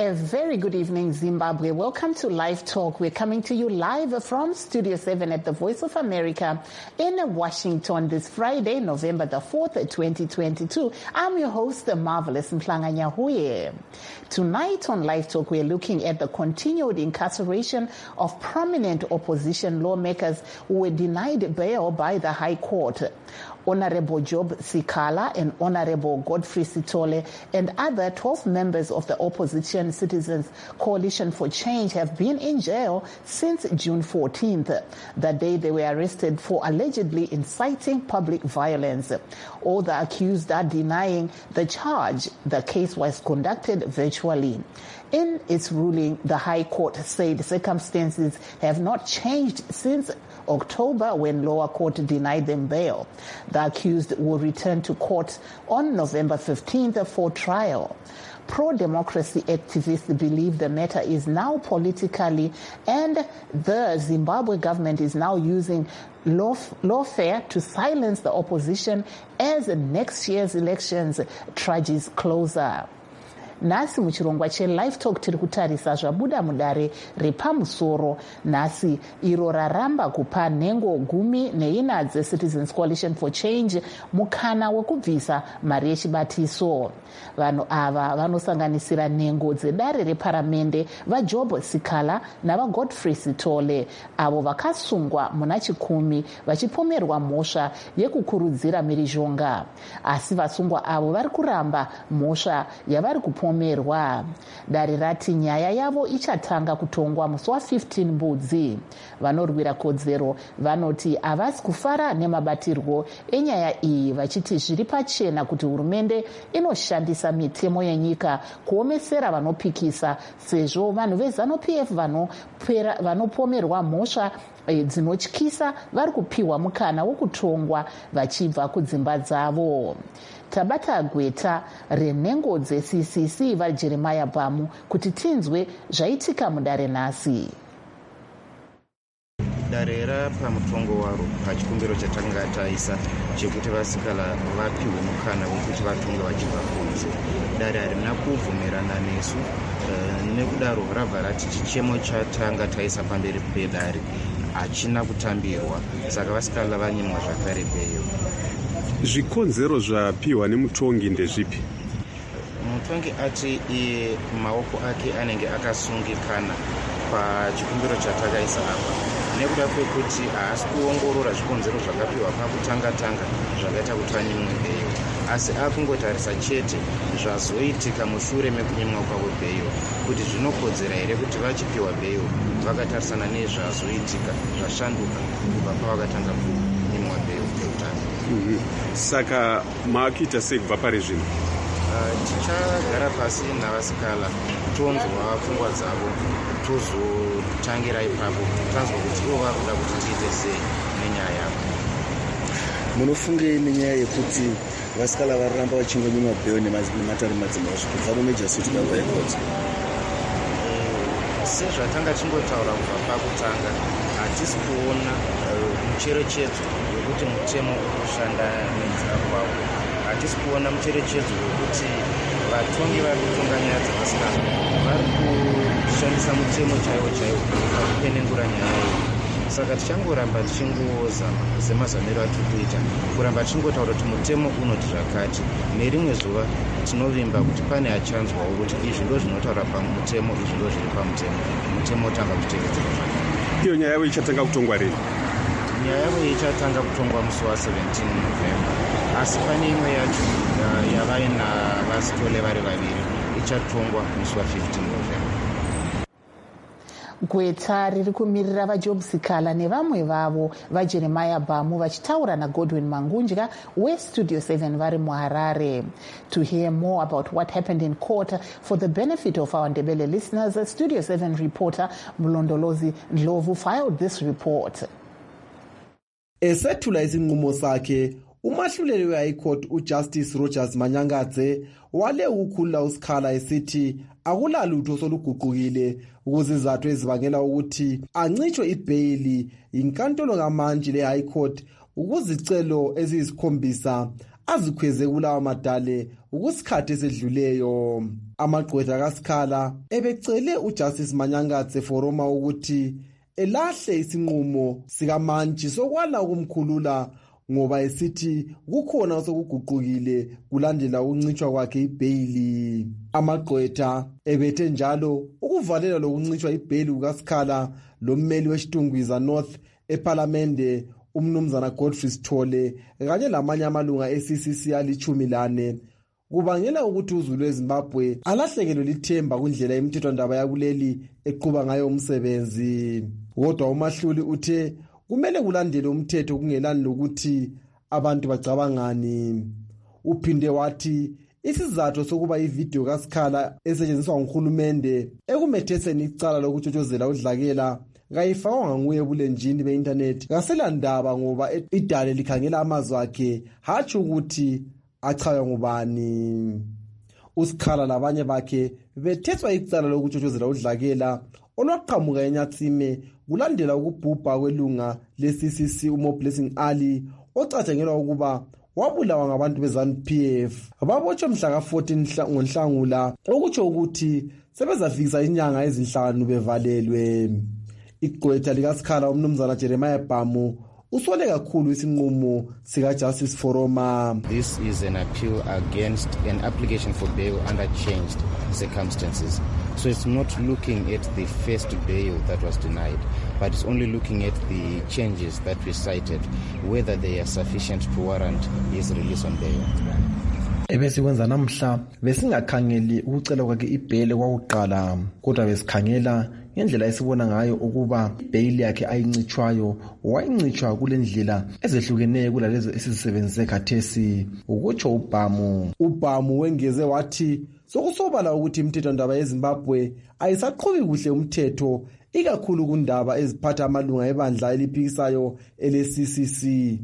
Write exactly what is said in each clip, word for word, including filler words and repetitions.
A very good evening, Zimbabwe. Welcome to Live Talk. We're coming to you live from Studio seven at the Voice of America in Washington this Friday, November the fourth, twenty twenty-two. I'm your host, the marvelous Mhlanga Nyahuye. Tonight on Live Talk, we're looking at the continued incarceration of prominent opposition lawmakers who were denied bail by the High Court. Honorable Job Sikala and Honorable Godfrey Sithole and other twelve members of the Opposition Citizens Coalition for Change have been in jail since June fourteenth, the day they were arrested for allegedly inciting public violence. All the accused are denying the charge. The case was conducted virtually. In its ruling, the High Court said circumstances have not changed since October when lower court denied them bail. The accused will return to court on November fifteenth for trial. Pro-democracy activists believe the matter is now politically, and the Zimbabwe government is now using lawfare to silence the opposition as next year's elections trudges closer. Nasi muchirongwa che-Live Talk tiri kutarisa zvabuda mudare repamusoro nhasi iro raramba kupa nhengo gumi neina dzeCitizens Coalition for Change mukana wekubvisa mari yechibatiso. Vanhu ava vanosanganisira nhengo dzedare reparamende vaJob Sikala navaGodfrey Sithole, avo vakasungwa muna chikumi vachipomerwa mhosva yekukurudzira mhirizhonga. Asi vasungwa avo vari kuramba mhosva yavari kupomerwa. Dare rati nyaya yavo ichatanga kutongwa musi wa15 Mbudzi. Vanorwira kodzero vanoti havasi kufara nemabatirwo enyaya iyi, vachiti zviri pachena kuti hurumende inoshandisa mitemo yenyika kuomesera vanopikisa, sezvo vanhu veZANU-P F vanopomerwa mhosva dzinotyisa vari kupiwa mukana wokutongwa vachibva kudzimba dzavo. Tabata gweta renhengo dzeC C C vaJeremiah Bhamu kuti tinzwe zvaitika mudare nhasi. Dare rapamutongo waro pachikumbiro chatanga taisa chekuti vasikala vapiwe mukana wekuti vatonge vachibva kunze. Dare harina kubvumirana nesu, nekudaro rabva rati chichemo chatanga taisa pamberi pedare hachina kutambirwa, saka vasikala vanyimwa zvakare beyo. Zvikonzero zvapiwa nemutongi ndezvipi? Mutongi ati iye maoko ake anenge akasungikana pachikumbiro chatakaisa apa, nekuda kwekuti haasi kuongorora zvikonzero zvakapiwa pakutanga-tanga zvakaita kuti vanyimwe beyo, asi akungotarisa chete zvazoitika mushure mekunyimwa kwavo beyo, kuti zvinokodzera here kuti vachipiwa beyo vakatarisana nezvazoitika zvashanduka kubva pavakatanga kunyimwa beyo peutano. Mm-hmm. Saka maakita sei kubva pari zvino? Uh, tichagara pasi navasikala tonzwa pfungwa dzavo, tozotangira ipapo tanzwa kuti ivo vari kuda kuti tiite sei nenyaya yavo. Munofungei nenyaya yekuti vasikala varamba vachingonyimwa beyo nematare madzimhosva kubva muMajor City High Court? Sezvatanga tingotaura kubva pakutanga, hatisi kuona mucherechedzo wekuti mutemo urikushanda nenzira kwavo. Hatisi kuona mucherechedzo wekuti vatongi vari kutonga nyaya dzavasikala vari kushandisa mutemo chaiwo chaiwo pakupenengura nyaya iyi. Saka tichangoramba tichingozama semazamiro atiri kuita, kuramba tichingotaura kuti mutemo unoti zvakati. Nerimwe zuva tinovimba kuti pane achanzwawo kuti izvi ndo zvinotaura pamutemo, izvi ndo zviri pamutemo, mutemo otanga kuteedzerwa zvakare. Iyo nyaya yavo ichatanga kutongwa rini? Nyaya yavo ichatanga kutongwa musi wa17 November, asi pane imwe yacho yavaina vaSithole vari vaviri ichatongwa musi wa15 November. Gweta riri kumirira vaJob Sikala nevamwe vavo vaJeremiah Bhamu vachitaura naGodwin Mangunja weStudio seven vari muHarare. To hear more about what happened in court for the benefit of our Ndebele listeners, Studio seven reporter Mlondolozi Ndlovu filed this report. Esethula isinqumo sakhe, umahluleli we-High Court uJustice Rogers Manyangadze wale ukukhulula uSikhala esithi akulalutho soluguqukile ukuzizathu ezibangela ukuthi ancitshwe ibhayili inkantolo ngamanje le-High Court ukuzicelo eziyisikhombisa azikhweze kulawa madale ukusikhathi esedluleyo. Amagqwetha kaSikhala ebecele uJustice Manyangadze Foroma ukuthi elahle isinqumo sikamantshi sokwala ukumkhulula ngoba esithi kukhona osokuguqukile kulandela ukuncitshwa kwakhe ibhayili. Amagqwetha ebethe njalo ukuvalela lokuncitshwa ibhayili kukaSikhala lommeli weShtungwiza North eParliamente umnumzana Godfrey Sithole kanye lamanye amalunga e-C C C alichumi lane kubangela ukuthi uZulu weZimbabwe alahlekelwe lithemba kundlela imithethwandaba yakuleli eqhuba ngayo umsebenzi. Kodwa uMahluli uthe kumele kulandele umthetho kungelani lokuthi abantu bacabangani. Uphinde wathi isizathu sokuba ivideo kaSikhala esetshenziswa nguhulumende ekumetheseni icala lokutshotshozela udlakela kayifakwa nguye ebulenjini be-internet kaselandaba ngoba idale likhangela amazwi akhe hatshi ukuthi achaywa ngubani. uSikhala labanye bakhe bethetswa icala lokutshotshozela udlakela olwaqhamuka eNyatsime kulandela ukubhubha kwelunga le-C C C uMoblessing Ali ocatshangelwa ukuba wabulawa ngabantu be-ZANU P F. Babotshwe mhla ka-fourteen ngoNhlangula okutsho ukuthi sebezafikisa inyanga ezinhlanu bevalelwe. Igqwetha likaSikhala umnumzana Jeremiah Bhamu usole kakhulu isinqumo sikaJustice Foroma. This is an appeal against an application for bail under changed circumstances. So it's not looking at the first bail that was denied, but it's only looking at the changes that we cited, whether they are sufficient to warrant his release on bail. Ebesikwenza namhla besingakhangeli ukucela kwakhe ibhele kwakuqala kodwa besikhangela ngendlela esibona ngayo ukuba ibhayili yakhe ayincitshwayo wayincitshwa kule ndlela ezehlukeneyo kulalezo esizisebenzise khathesi ukutsho uBhamu. uBhamu wengeze wathi sokusobala ukuthi imithethwandaba yeZimbabwe ayisaqhubi kuhle umthetho ikakhulu kundaba eziphatha amalunga ebandla eliphikisayo ele-C C C.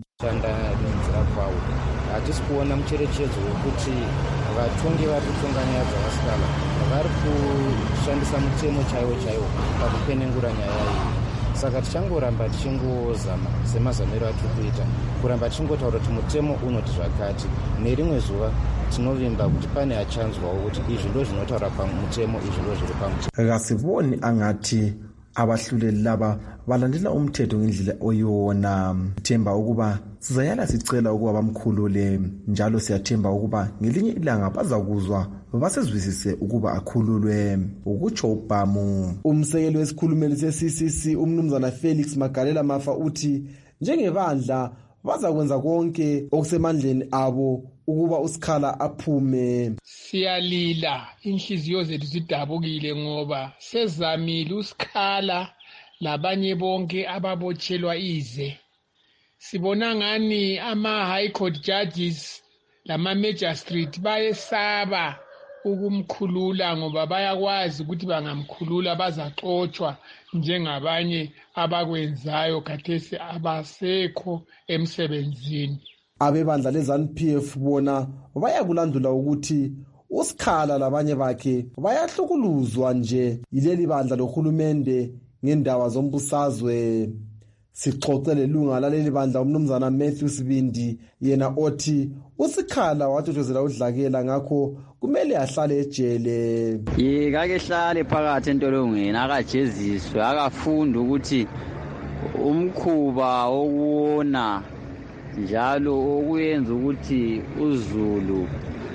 Hatisikuona mucherechedzo wekuti vatongi vari kutonganya dzakasikala vari kushandisa mutemo chaiwo chaiwo pakupenengura nyaya iyi. Saka tichangoramba tichingozama semazamiro atiri kuita kuramba tichingotaura kuti mutemo unoti zvakati, nerimwe zuva tinovimba kuti pane achanzwawo kuti izvi ndo zvinotaura pamutemo, izvi ndo zviri pamutemo. Kasiboni angati abahluleli laba balandela umthetho ngendlela oyona. Themba ukuba sizayala sicela ukuba bamkhulule njalo siyathemba ukuba ngelinye ilanga bazakuzwa basezwisise ukuba akhululwe ukutsho uBhamu. Umsekeli wesikhulumeli se-C C C umnumzana Felix Magalela Mafa uthi njengebandla bazakwenza konke okusemandleni abo ukuba uSikhala aphume. Siyalila, inhliziyo zethu zidabukile ngoba sezamile uSikhala labanye bonke ababotshelwa ize. Sibona ngani ama high court judges lama magistrate bayesaba ukumkhulula ngoba bayakwazi ukuthi bangamkhulula bazaxotshwa njengabanye abakwenzayo khathesi abasekho emsebenzini. Abebandla leZANU P F bona bayakulandula ukuthi uSikhala labanye bakhe bayahlukuluzwa nje yileli bandla lohulumende ngendawa zombusazwe. Sixoxele lunga laleli bandla umnumzana Matthew Sibindi yena othi uSikhala watshotshozela udlakela ngakho kumele ahlale ejele. Yikake hlale phakathi entolongweni akajeziswe akafunda ukuthi umkhuba okuwona njalo okuyenza ukuthi uZulu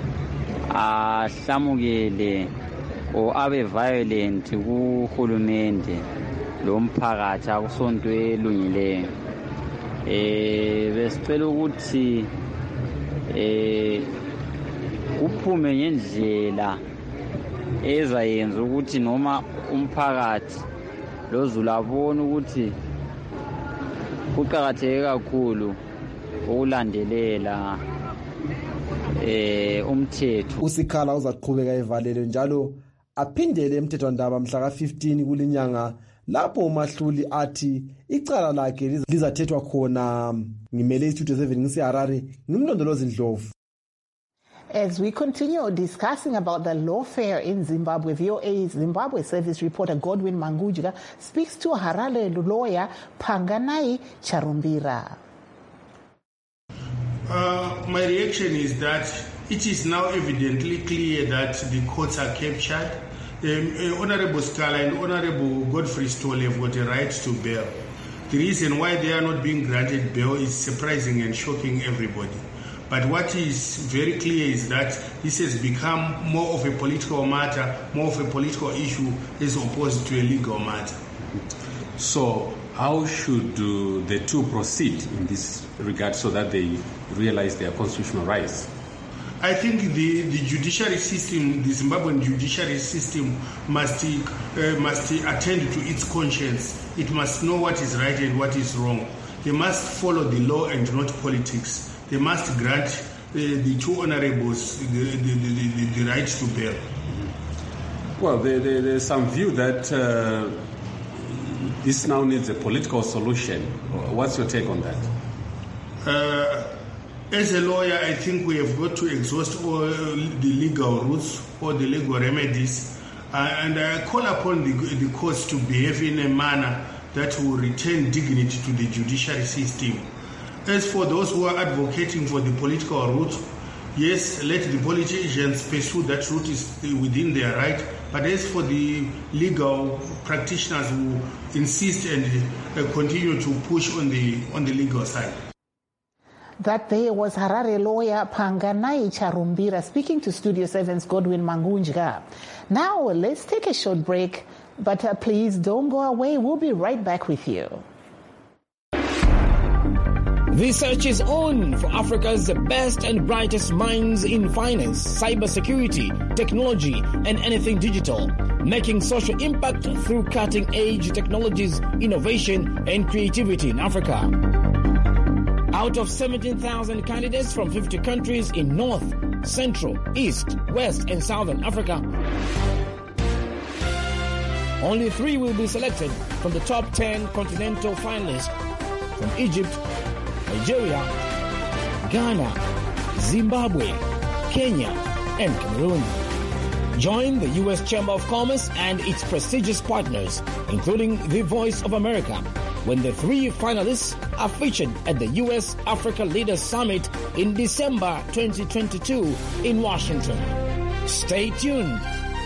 ahlamukele o abe violent kuhulumende lo mphakathi akusonto elungileyo. Eh besicela ukuthi eh kuphume ngendlela ezayenza ukuthi noma umphakathi loZulu abone ukuthi kuqhakatheke kakhulu ukulandelela eh umthetho. uSikhala uzaqhubeka evalelwe njalo aphindele emthethwandaba mhla ka fifteen kulinyanga lapho uMahluli athi icala lakhe lizathethwa khona. Ngimele iStudio seven ngisiHarare, ngimlondolozi Ndlovu. As we continue discussing about the lawfare in Zimbabwe, V O A Zimbabwe service reporter Godwin Mangujika speaks to Harare lawyer Panganai Charumbira. Uh, Uh, my reaction is that it is now evidently clear that the courts are captured. Um, uh, Honorable Scala and Honorable Godfrey Stoll have got a right to bail. The reason why they are not being granted bail is surprising and shocking everybody. But what is very clear is that this has become more of a political matter, more of a political issue as opposed to a legal matter. So how should uh, the two proceed in this regard so that they realize their constitutional rights? I think the, the judiciary system, the Zimbabwean judiciary system must, uh, must attend to its conscience. It must know what is right and what is wrong. They must follow the law and not politics. They must grant uh, the two honorables the, the, the, the, the right to bail. Well, there, there, there's some view that uh, this now needs a political solution. What's your take on that? Uh, as a lawyer, I think we have got to exhaust all the legal routes or the legal remedies, uh, and I call upon the, the courts to behave in a manner that will return dignity to the judiciary system. As for those who are advocating for the political route, yes, let the politicians pursue that route is within their right. But as for the legal practitioners who insist and uh, continue to push on the on the legal side. That there was Harare lawyer Panganai Charumbira speaking to Studio seven's Godwin Mangunjga. Now let's take a short break, but uh, please don't go away. We'll be right back with you. The search is on for Africa's best and brightest minds in finance, cybersecurity, technology, and anything digital, making social impact through cutting-edge technologies, innovation, and creativity in Africa. Out of seventeen thousand candidates from fifty countries in North, Central, East, West, and Southern Africa, only three will be selected from the top ten continental finalists from Egypt, Nigeria, Ghana, Zimbabwe, Kenya, and Cameroon. Join the U S Chamber of Commerce and its prestigious partners, including the Voice of America, when the three finalists are featured at the U S Africa Leaders Summit in December twenty twenty-two in Washington. Stay tuned.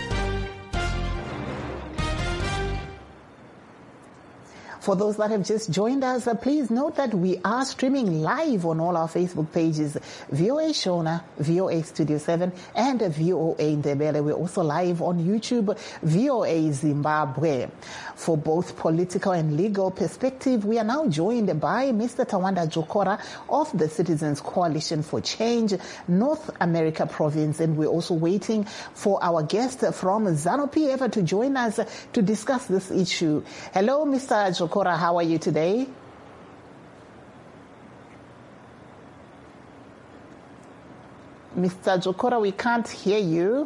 For those that have just joined us, uh, please note that we are streaming live on all our Facebook pages, V O A Shona, V O A Studio seven, and V O A Ndebele. We're also live on YouTube, V O A Zimbabwe. For both political and legal perspective, we are now joined by Mister Tawanda Jokora of the Citizens Coalition for Change, North America Province, and we're also waiting for our guest from ZANU-P F to join us to discuss this issue. Hello, Mister Jokora, how are you today? Mister Jokora, we can't hear you.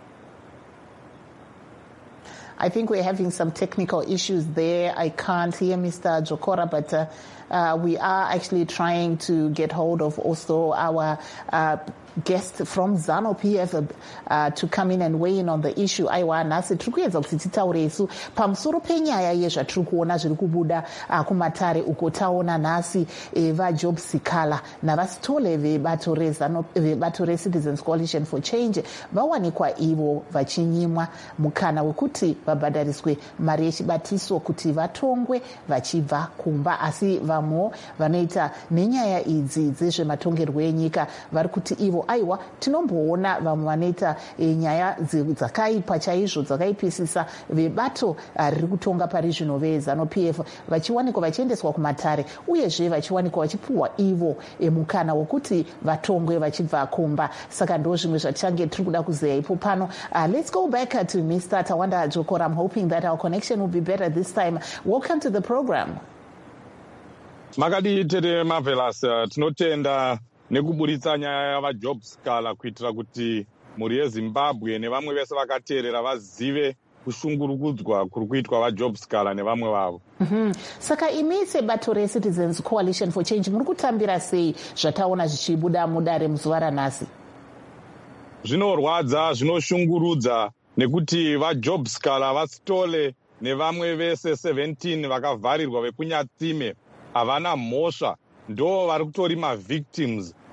I think we're having some technical issues there. I can't hear Mister Jokora, but uh, uh, we are actually trying to get hold of also our uh, guest from ZANU-P F uh, to come in and weigh in on the issue. Aiwa nasi tiri kuedza kuti titaure isu pamusoro penyaya yezvatiri kuona zviri kubuda uh, kumatare uko taona nhasi eh, vaJob Sikala navasitole vebato vebato reCitizens Coalition for Change vawanikwa ivo vachinyimwa mukana wekuti vabhadhariswe mari yechibatiso kuti vatongwe vachibva kumba, asi vamwe vanoita nenyaya idzi dzezvematongerwo enyika vari kuti ivo aiwa tinomboona vamwe vanoita e, nyaya dzakaipa chaizvo dzakaipisisa vebato riri kutonga pari zvino veZANU-P F vachiwanikwa vachiendeswa kumatare uyezve vachiwanikwa vachipuhwa ivo e, mukana wekuti vatongwe vachibva kumba. Saka ndo zvimwe zvatichange tiri kuda kuzeya ipo pano. Uh, let's go back uh, to Mister Tawanda Jokora. I'm hoping that our connection will be better this time. Welcome to the program. Makadi tere marvelous. Uh, tinotenda nekuburitsa nyaya yavaJob Sikala kuitira kuti mhuri yeZimbabwe nevamwe vese vakateerera vazive kushungurukudzwa kuri kuitwa vaJob Sikala nevamwe vavo. Mm-hmm. Saka imi sebato reCitizens Coalition for Change muri kutambira sei zvataona zvichibuda mudare muzuva ranhasi? Zvinorwadza, zvinoshungurudza nekuti vaJob Sikala vasitole nevamwe vese seventeen vakavharirwa vekunyatsime havana mhosva, ndo vari kutori mavictims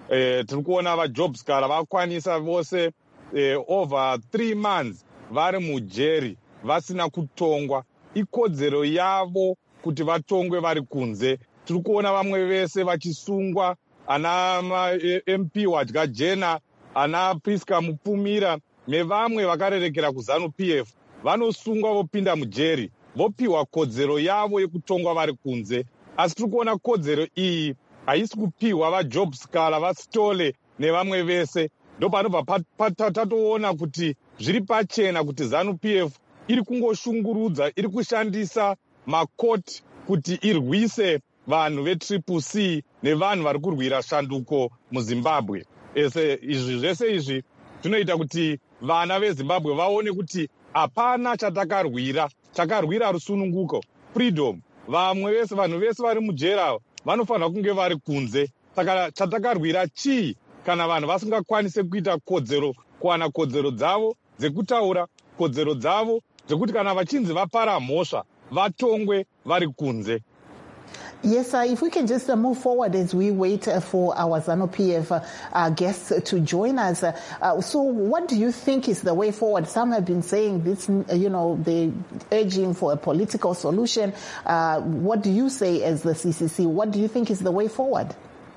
eh, tiri kuona vajobs kara vakwanisa vose eh, over three months vari mujeri vasina kutongwa. Ikodzero yavo kuti vatongwe vari kunze. Tiri kuona vamwe vese vachisungwa, ana M P Wadya Jena, ana Priska Mupumira nevamwe vakarerekera kuZANU P F vanosungwa vopinda mujeri vopiwa kodzero yavo yekutongwa vari kunze. Asi tiri kuona kodzero iyi haisi kupiwa vajobs kala vasitole nevamwe vese. Ndo panobva tatoona kuti zviri pachena kuti ZANU P F iri kungoshungurudza, iri kushandisa makoti kuti irwise vanhu vetriple C nevanhu vari kurwira shanduko muZimbabwe. Ese izvi zvese izvi zvinoita kuti vana veZimbabwe vaone kuti hapana chatakarwira, takarwira rusununguko, freedom. Vamwe vese vanhu vese vari mujera vanofanira kunge vari kunze. Saka chatakarwira chii kana vanhu vasingakwanise kuita kodzero, kuwana kodzero dzavo dzekutaura, kodzero dzavo dzekuti kana vachinzi vapara mhosva vatongwe vari kunze. Yes, uh, if we can just uh, move forward as we wait uh, for our ZANU P F uh, uh, guests to join us. Uh, uh, so what do you think is the way forward? Some have been saying this, uh, you know, they're urging for a political solution. Uh, what do you say as the C C C? What do you think is the way forward?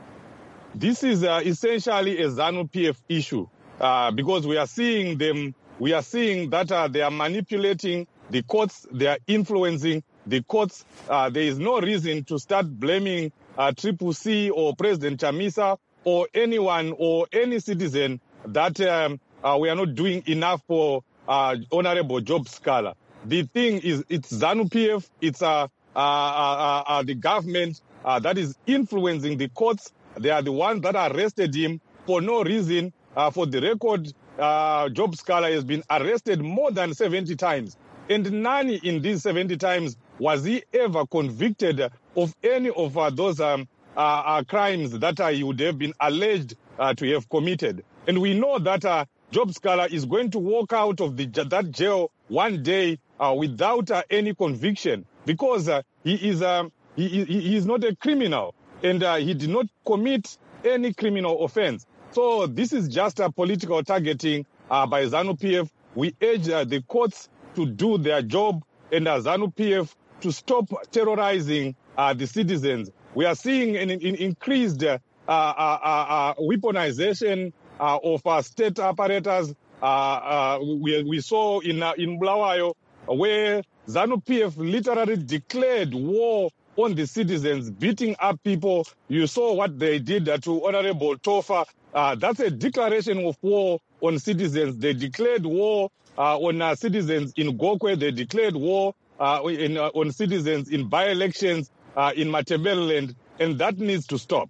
This is uh, essentially a ZANU P F issue uh, because we are seeing them, we are seeing that uh, they are manipulating the courts, they are influencing the courts. Uh, there is no reason to start blaming uh, Triple C or President Chamisa or anyone or any citizen that um, uh, we are not doing enough for uh, Honorable Job Scala. The thing is, it's ZANU P F, it's uh, uh, uh, uh, the government uh, that is influencing the courts. They are the ones that arrested him for no reason. Uh, for the record, uh, Job Scala has been arrested more than seventy times. And none in these seventy times was he ever convicted of any of uh, those um, uh, uh, crimes that uh, he would have been alleged uh, to have committed. And we know that uh, Job Scala is going to walk out of the, that jail one day uh, without uh, any conviction because uh, he, is, um, he, he, he is not a criminal and uh, he did not commit any criminal offense. So this is just a political targeting uh, by ZANU P F. We urge uh, the courts to do their job and uh, ZANU P F to stop terrorizing uh, the citizens. We are seeing an, an increased uh, uh, uh, uh, weaponization uh, of uh, state apparatus. Uh, uh, we, we saw in, uh, in Bulawayo where ZANU P F literally declared war on the citizens, beating up people. You saw what they did uh, to Honorable Tofa. Uh, that's a declaration of war on citizens. They declared war uh, on uh, citizens in Gokwe. They declared war uh, in, uh, on citizens in by-elections uh, in Matabeleland, and that needs to stop.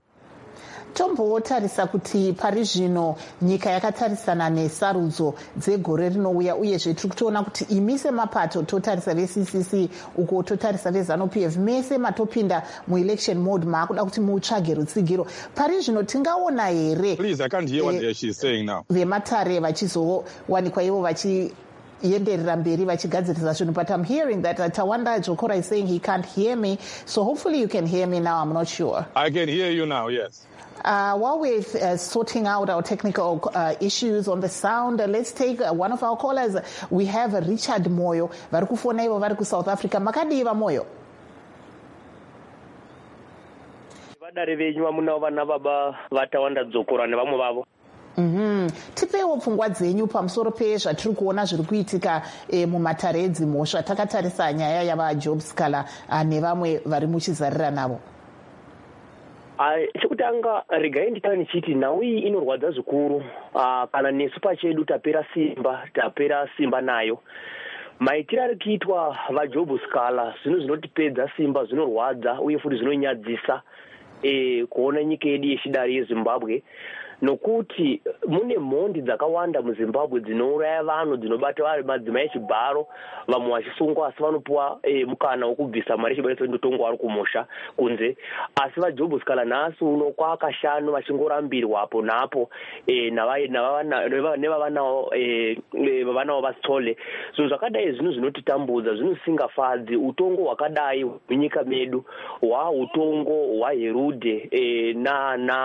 tombotarisa kuti pari zvino nyika yakatarisana nesarudzo dzegore rinouya uyezve tiri kutoona kuti imi semapato totarisa ve-C C C uko totarisa ve-ZANU P F mese matopinda muelection mode maakuda kuti mutsvage rutsigiro. Pari zvino tingaona here vematare vachizowanikwa ivo vachi yenderera mberi vachigadzirisa zvinhu, but I'm hearing that uh, Tawanda Jokora is saying he can't hear me, so hopefully you can hear me now. I'm not sure. I can hear you now, yes. Uh, while we're uh, sorting out our technical uh, issues on the sound, uh, let's take uh, one of our callers. We have uh, Richard Moyo. Vari kufona ivo vari ku South Africa. Makadiva Moyo. Vadare venyu vamuna vana baba vaTawanda Jokora nevamwe vavo. Mhm. Tipewo pfungwa dzenyu pamusoro pezvatiri kuona zviri kuitika e, mumatare edzimhosva takatarisa nyaya yavaJob Scala nevamwe vari muchizarira navo. Chekutanga regai nditanga ndichiti nhau iyi inorwadza zvikuru kana nesu pachedu tapera simba tapera simba nayo. Maitiro ari kuitwa vaJob Scala zvinhu zvinotipedza simba, zvinorwadza uye futi zvinonyadzisa e, kuona nyika yedu yechidare yeZimbabwe. Nokuti mune mhondi dzakawanda muZimbabwe dzinouraya vanhu, dzinobata vari madzimai echibharo, vamwe vachisungwa asi vanopuwa e, mukana wokubvisa mari chibairo ndotongwa vari kumusha kunze. Asi vaJob Scala nhasi uno kwakashanu vachingorambirwa apo napo e, nevavanawo e, vavanawo vasitole. Zvinhu zvakadai zvinhu zvinotitambudza, zvinhu zvisingafadzi. Utongo hwakadai munyika medu hwautongo hwaHerude e, na na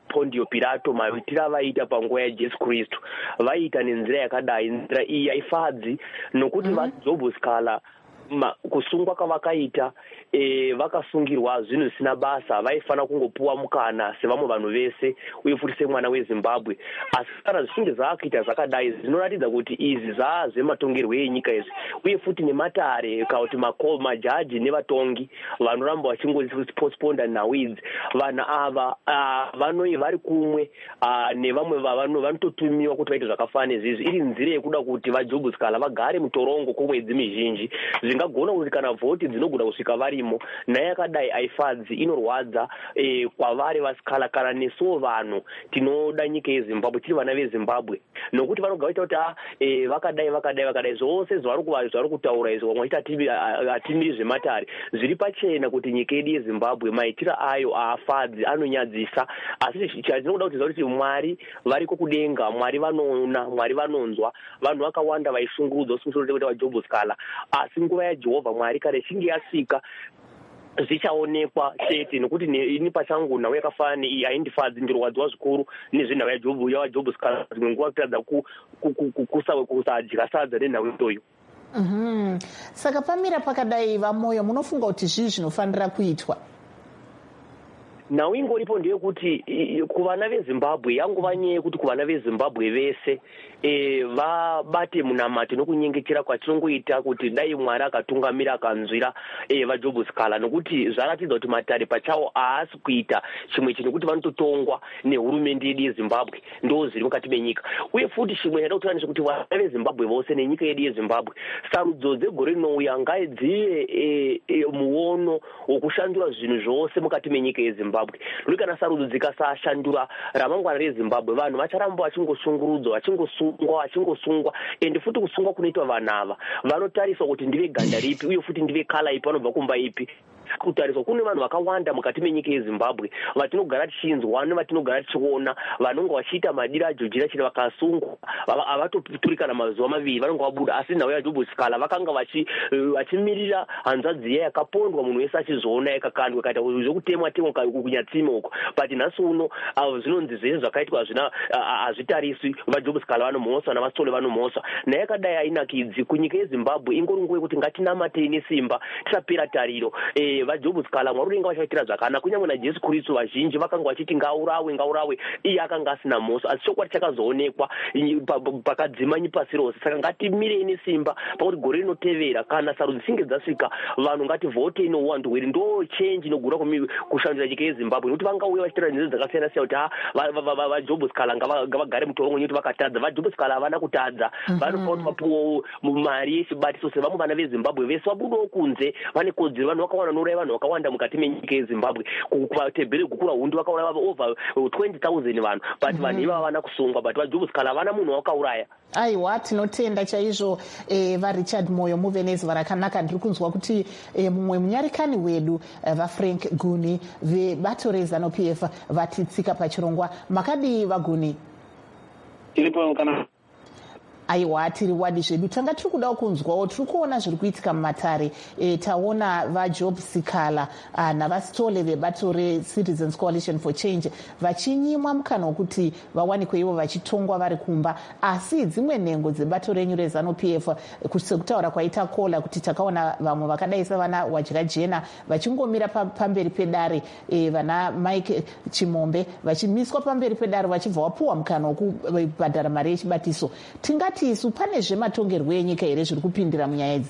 pondio pilato maitiro avaita panguva yajesu kristu vaita nenzira yakadai. Nzira iyi haifadzi nokuti vajobhu skala kusungwa kwavakaita e, vakasungirwa zvinhu zvisina basa vaifanira kungopuwa mukana sevamwe vanhu vese uye futi semwana wezimbabwe. Asi kana zvichinge zvaakuita zvakadai zvinoratidza kuti izvi zvaa zvematongerwo enyika izvi uye futi nematare kana kuti majaji nevatongi vanoramba vachingosponda nhau idzi. Vanhu ava vanoi vari kumwe nevamwe vanototumiwa kuti vaite zvakafanana nezvizvi iri nzira yekuda kuti vajobhu skala vagare mutorongo kwemwedzi mizhinji. Zvingagona kuti kana vhoti dzinogona kusvika varimo naye yakadai haifadzi inorwadza e, kwavari vasikala kana nesuwo vanhu tinoda nyika yezimbabwe tiri vana vezimbabwe nokuti vanogara vaita kuti e, vakadai vakadai vakadai zvose zvari kutaura izvo vamwe vachiti hatimiri zvematare zviri pachena kuti nyika yedu yezimbabwe maitiro ayo haafadzi anonyadzisa. Asi chatinoda kuti zva kuti mwari variko kudenga mwari vanoona mwari vanonzwa vanhu vakawanda vaishungurudzwa usimusoro kuti vajobhu skala asi nguva yajehovha mwari kana ichinge yasvika zvichaonekwa chete nokuti ini pachangu nhau yakafanana neiyi haindifadzi ndirwadziwa zvikuru nezvenhau yajobhu yavajobhu skala dzimwe nguva kutadza kusadya sadza nenhau itoyo. Mm-hmm. Saka pamira pakadai vamoyo munofunga kuti zvii zvinofanira kuitwa? Nhau ingoripo ndeyekuti kuvana vezimbabwe yanguva nyaya yekuti kuvana vezimbabwe vese e, vabate munamato nokunyengetera kwatinongoita kuti dai mwari akatungamira akanzwira e, vajobhu skala nokuti zvaratidza kuti matare pachawo haasi kuita chimwe chinhu kuti vanototongwa nehurumende yedu yezimbabwe ndo zviri mukati menyika. Uye futi chimwe chada kutaura ndechekuti vana vezimbabwe vose nenyika yedu yezimbabwe sarudzo dzegore rinouya ngaidzive e, e, muono wokushandura zvinhu zvose mukati menyika yezimbabwe. Ruri kana sarudzo dzikasashandura ramangwana rezimbabwe vanhu vacharamba vachingoshungurudzwa vachingosungwa vachingosungwa ende futi kusungwa kunoitwa vanhu ava vanotariswa kuti ndive ganda ripi uye futi ndive kala ipi vanobva kumba ipi. Kutariswa kune vanhu vakawanda mukati menyika yezimbabwe vatinogara tichinzwa nevatinogara tichiona vanonge vachiita madiri ajojira chine vakasungwa havatoturikana mazuva maviri vanonge vabuda. Asi nhau yajobhu skala vakanga vachimirira hanzvadzi iya yakapondwa munhu wese achizviona yakakandwa ikaita zvokutemwa temwa kunyatsime uko but nhasi uno zvinonzi zvese zvakaitwa hazvina hazvitariswi vajobhu skala vanomhosva navasole vanomhosva. Naye yakadai hainakidzi kunyika yezimbabwe ingori nguva yekuti ngatinamatei nesimba tisapera tariro. E, vajobhu skala mwari uringa vachaitira zvakanaka kunyange najesu kristu vazhinji vakanga vachiti ngaurawe ngaurawe iye akanga asina mhosva asi chokwadi chakazoonekwa pakadzimanyi pasi rose. Saka ngatimirei nesimba pakuti gore rinotevera kana sarudzo dzinge dzasvika vanhu ngativhotei nouwandu hweri ndo chenji inogura kushandura nyika yezimbabwe nokuti vangauya vachitora nzira dzakasiyana siyana kuti vajobhu skala ngavagare mutorongo nyekuti vakatadza. Vajobhu skala havana kutadza vanofanira kuti vapuwawo mari yechibatiso sevamwe vana vezimbabwe vese vabudawo kunze vane kodzero. Vanhu vakawana nouraya vanhu vakawanda mukati menyika yezimbabwe patebhere gukura hundu vakauraya over twenty thousand vanhu but vanhu iva havana kusungwa but vajobhu skala havana munhu wakauraya. Aiwa tinotenda chaizvo e, vaRichard Moyo muve nezuva rakanaka. Ndiri kunzwa kuti e, mumwe munyarikani wedu e, vaFrank Guni vebato reZANU-P F vatitsika pachirongwa. Makadii vaGuni? Tiripo kana aiwa tiri wadi zvedu tanga tiri kudawo kunzwawo tiri kuona zviri kuitika mumatare e, taona vaJob Sikala navasitole vebato reCitizens Coalition for Change vachinyimwa mukana wekuti vawanikwe ivo vachitongwa vari kumba. Asi dzimwe nhengo dzebato renyu reZANU-P F sekutaura kwaita kola kuti takaona vamwe vakadai savana Wadya Jena vachingomira pamberi pedare e, vana Mike Chimombe vachimiswa pamberi pedare vachibva vapuwa mukana wokubhadhara mari yechibatiso. Tingati isu pane zvematongerwo enyika here zviri kupindira munyaya idzi?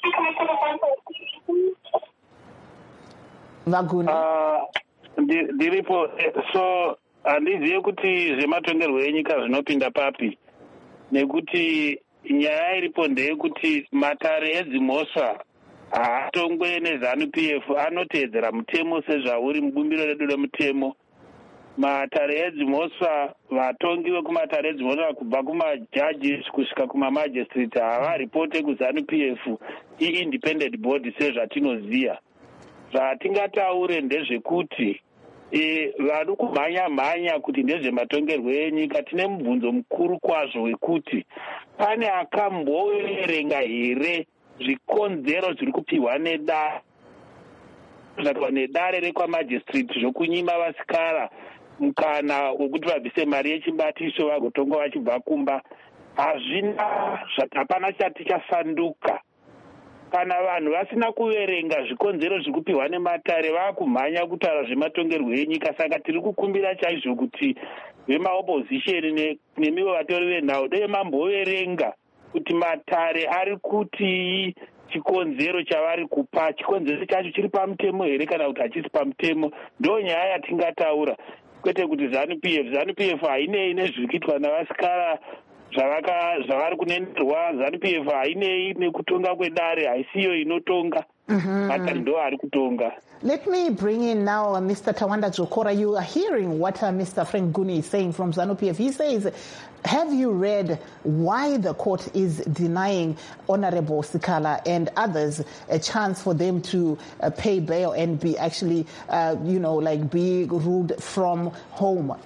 Vaguni ndiripo so handizive kuti zvematongerwo enyika zvinopinda papi nekuti nyaya iripo ndeyekuti matare edzimhosva haatongwe neZANU-P F anoteedzera mutemo sezvauri mubumbiro redu remutemo. Matare edzimhosva vatongi vekumatare edzimhosva kubva kumajaji kusvika kumamajistrate havaripote kuZANU-P F iindependent board sezvatinoziva. Zvatingataure ndezvekuti e, vari kumhanya mhanya kuti ndezvematongerwo enyika tine mubvunzo mukuru kwazvo wekuti pane akamboverenga here zvikonzero zviri kupiwa nedare nedare rekwamajistrate zvokunyima vasikara mukana wekuti vabvise mari yechibatiso vagotonga vachibva kumba. Hazvina, hapana chati chasanduka. Kana vanhu vasina kuverenga zvikonzero zvikupiwa nematare vakumhanya kutaura zvematongerwo enyika. Saka tiri kukumbira chaizvo kuti vemaopposition nemiwo vatori venhau dei mamboverenga kuti matare ari kuti chikonzero chavari kupa chikonzero chacho chiri pamutemo here kana kuti hachisi pamutemo. Ndo nyaya yatingataura, kwete kuti ZANU P F ZANU P F hainei nezviri kuitwa navasikara zvavari kunenderwa. ZANU P F hainei nekutonga kwedare, haisiyo inotonga. Matare ndo ari kutonga. Let me bring in now uh, Mister Tawanda Jokora. You are hearing what uh, Mister Frank Guni is saying from ZANU P F. He says, have you read why the court is denying Honorable Sikala and others a chance for them to uh, pay bail and be actually, uh, you know, like be ruled from home?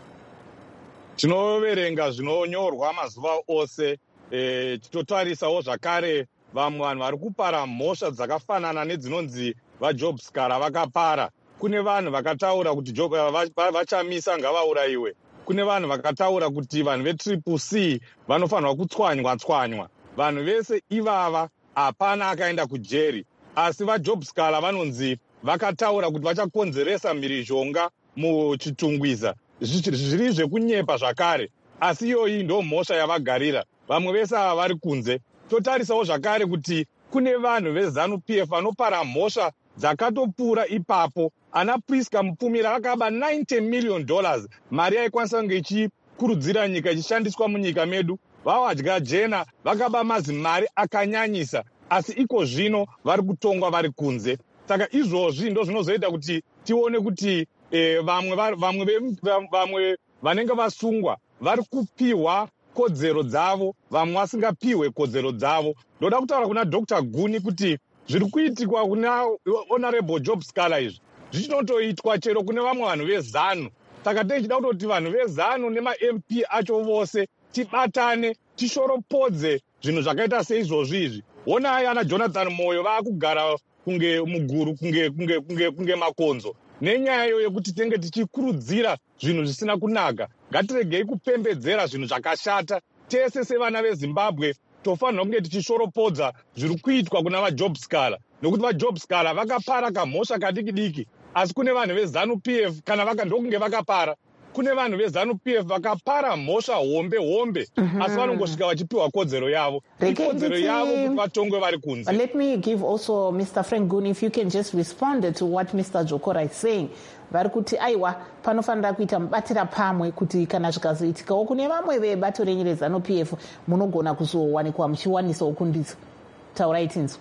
Tinoverenga zvinonyorwa mazuva ose titotarisa zvakare vamwe vanhu vari kupara mhosva dzakafanana nedzinonzi vajob skara vakapara. Kune vanhu vakataura kuti vachamisa ngavaurayiwe. Kune vanhu vakataura kuti vanhu vetriple C vanofanirwa kutswanywa tswanywa. Vanhu vese ivava hapana akaenda kujeri, asi vajob skara vanonzi vakataura kuti vachakonzeresa mhirizhonga muchitungwiza. Zviri zvekunyepa zvakare, asi iyoyi ndo mhosva yavagarira. Vamwe vese ava vari kunze. Totarisawo zvakare kuti kune vanhu veZANU P F vanopara mhosva dzakatopfuura ipapo. Ana Priska Mupfumira akaba ninety million dollars, mari yaikwanisa kunge ichikurudzira nyika ichishandiswa munyika medu. Vawadya jena vakaba mazimari akanyanyisa, asi iko zvino vari kutongwa vari kunze. Saka izvozvi ndo zvinozoita kuti tione kuti eh, vamwe vamwe vamwe vanenge vasungwa vari kupiwa kodzero dzavo, vamwe vasingapiwe kodzero dzavo. Ndoda kutaura kuna Doctor Guni kuti zviri kuitikwa kuna Honorable Job Skala izvi zvichinotoitwa chero kune vamwe vanhu veZANU. Saka tichida kutoti vanhu veZANU nema-M P acho vose tibatane tishoropodze zvinhu zvakaita seizvozvi izvi. Onai ana Jonathan Moyo vaakugara kunge muguru kunge kunge kunge kunge makonzo nenyaya yekuti tenge tichikurudzira zvinhu zvisina kunaka. Ngatiregei kupembedzera zvinhu zvakashata. Tese sevana veZimbabwe tofanirwa kunge tichishoropodza zviri kuitwa kuna vaJob Skala, nokuti vaJob Skala vakapara kamhosva kadiki diki, asi kune vanhu veZANU P F kana vakandokunge vakapara, kune vanhu veZANU P F vakapara mhosva hombe hombe, mm-hmm. asi vanongosvika vachipiwa kodzero yavo. Kodzero yavo kuti vatongwe vari kunze. Let me give also Mister Frank Guni, if you can just respond to what Mister Jokora is saying. Vari kuti aiwa panofanira kuita mubatira pamwe kuti kana zvikazoitikawo kune vamwe vebato renyu reZANU P F munogona kuzowanikwa muchiwanisawo kundiso. Taurai tinzwa.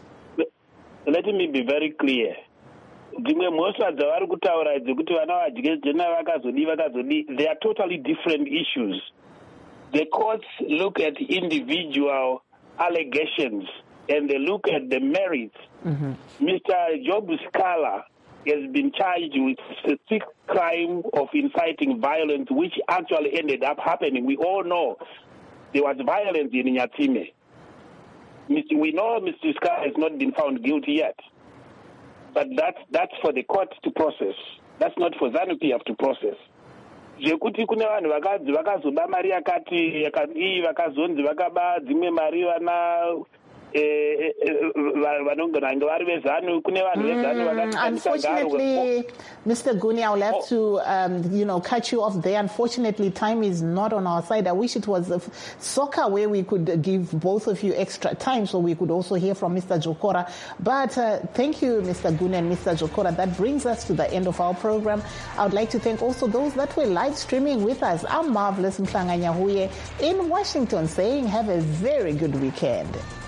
Let me be very clear. Dzimwe mhosva dzavari kutaura dzekuti vana vadye jena vakazodi vakazodi, they are totally different issues. The courts look at individual allegations and they look at the merits. Mm-hmm. Mister Job Skala has been charged with the sick crime of inciting violence, which actually ended up happening. We all know there was violence in Nyatsime. We know Mister Skala has not been found guilty yet. But that's, that's for the court to process. That's not for ZANU P F to process. Zvekuti kune vanhu vakadzi vakazoba mari yakati yakati vakazonzi vakaba dzimwe mari vana Unfortunately, Mister Guni, I will have oh. to, um, you know, cut you off there. Unfortunately, time is not on our side. I wish it was a soccer where we could give both of you extra time so we could also hear from Mister Jokora. But uh, thank you, Mister Guni and Mister Jokora. That brings us to the end of our program. I would like to thank also those that were live streaming with us. I'm Marvelous Mhlanga Nyahuye in Washington saying have a very good weekend.